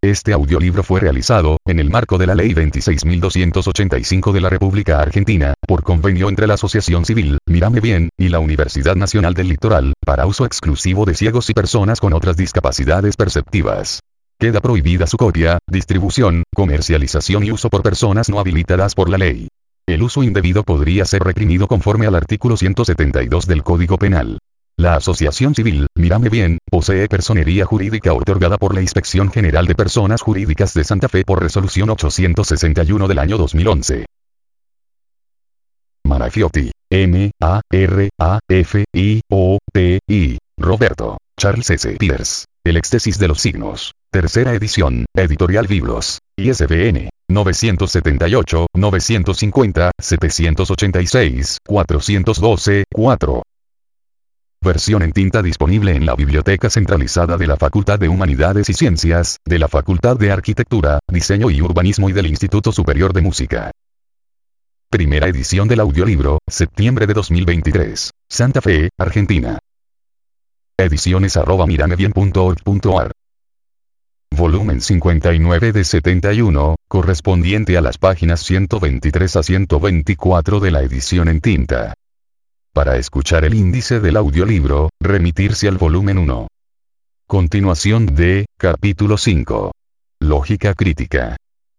Este audiolibro fue realizado, en el marco de la Ley 26.285 de la República Argentina, por convenio entre la Asociación Civil, Mírame Bien, y la Universidad Nacional del Litoral, para uso exclusivo de ciegos y personas con otras discapacidades perceptivas. Queda prohibida su copia, distribución, comercialización y uso por personas no habilitadas por la ley. El uso indebido podría ser reprimido conforme al artículo 172 del Código Penal. La Asociación Civil, Mírame Bien, posee personería jurídica otorgada por la Inspección General de Personas Jurídicas de Santa Fe por resolución 861 del año 2011. Marafiotti, M-A-R-A-F-I-O-T-I, Roberto, Charles S. Pierce, El éxtasis de los signos, tercera edición, Editorial Biblos, ISBN, 978-950-786-412-4. Versión en tinta disponible en la Biblioteca Centralizada de la Facultad de Humanidades y Ciencias, de la Facultad de Arquitectura, Diseño y Urbanismo y del Instituto Superior de Música. Primera edición del audiolibro, septiembre de 2023. Santa Fe, Argentina. Ediciones@miramebien.org.ar. Volumen 59 de 71, correspondiente a las páginas 123 a 124 de la edición en tinta. Para escuchar el índice del audiolibro, remitirse al volumen 1. Continuación de, capítulo 5. Lógica crítica.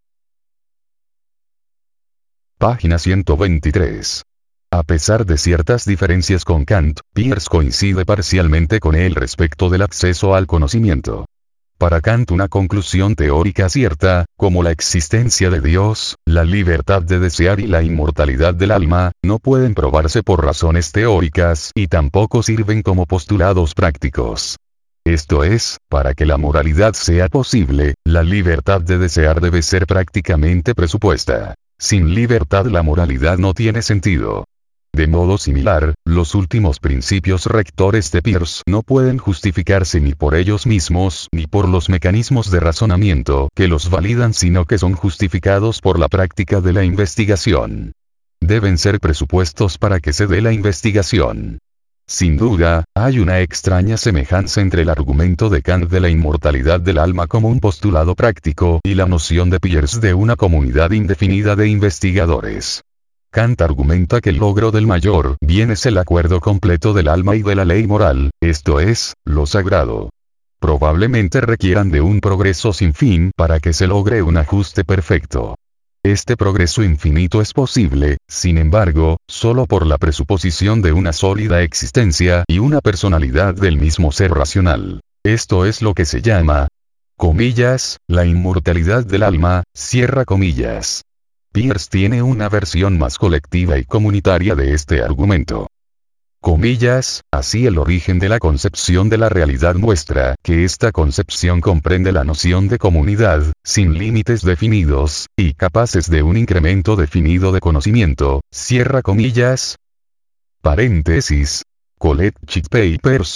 Página 123. A pesar de ciertas diferencias con Kant, Pierce coincide parcialmente con él respecto del acceso al conocimiento. Para Kant una conclusión teórica cierta, como la existencia de Dios, la libertad de desear y la inmortalidad del alma, no pueden probarse por razones teóricas y tampoco sirven como postulados prácticos. Esto es, para que la moralidad sea posible, la libertad de desear debe ser prácticamente presupuesta. Sin libertad la moralidad no tiene sentido. De modo similar, los últimos principios rectores de Pierce no pueden justificarse ni por ellos mismos ni por los mecanismos de razonamiento que los validan, sino que son justificados por la práctica de la investigación. Deben ser presupuestos para que se dé la investigación. Sin duda, hay una extraña semejanza entre el argumento de Kant de la inmortalidad del alma como un postulado práctico y la noción de Pierce de una comunidad indefinida de investigadores. Kant argumenta que el logro del mayor bien es el acuerdo completo del alma y de la ley moral, esto es, lo sagrado. Probablemente requieran de un progreso sin fin para que se logre un ajuste perfecto. Este progreso infinito es posible, sin embargo, solo por la presuposición de una sólida existencia y una personalidad del mismo ser racional. Esto es lo que se llama, comillas, la inmortalidad del alma, cierra comillas. Pierce tiene una versión más colectiva y comunitaria de este argumento. Comillas, así el origen de la concepción de la realidad muestra que esta concepción comprende la noción de comunidad, sin límites definidos, y capaces de un incremento definido de conocimiento, cierra comillas. Paréntesis. Collected Papers,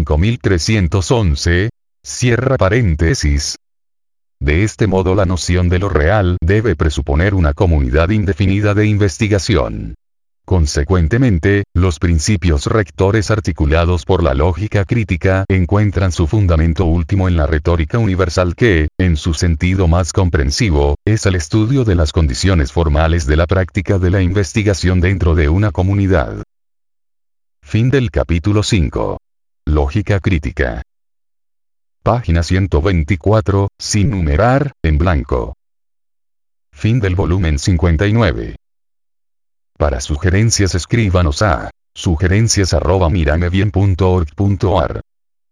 5311, cierra paréntesis. De este modo la noción de lo real debe presuponer una comunidad indefinida de investigación. Consecuentemente, los principios rectores articulados por la lógica crítica encuentran su fundamento último en la retórica universal que, en su sentido más comprensivo, es el estudio de las condiciones formales de la práctica de la investigación dentro de una comunidad. Fin del capítulo 5. Lógica crítica. Página 124, sin numerar, en blanco. Fin del volumen 59. Para sugerencias escríbanos a sugerencias@miramebien.org.ar.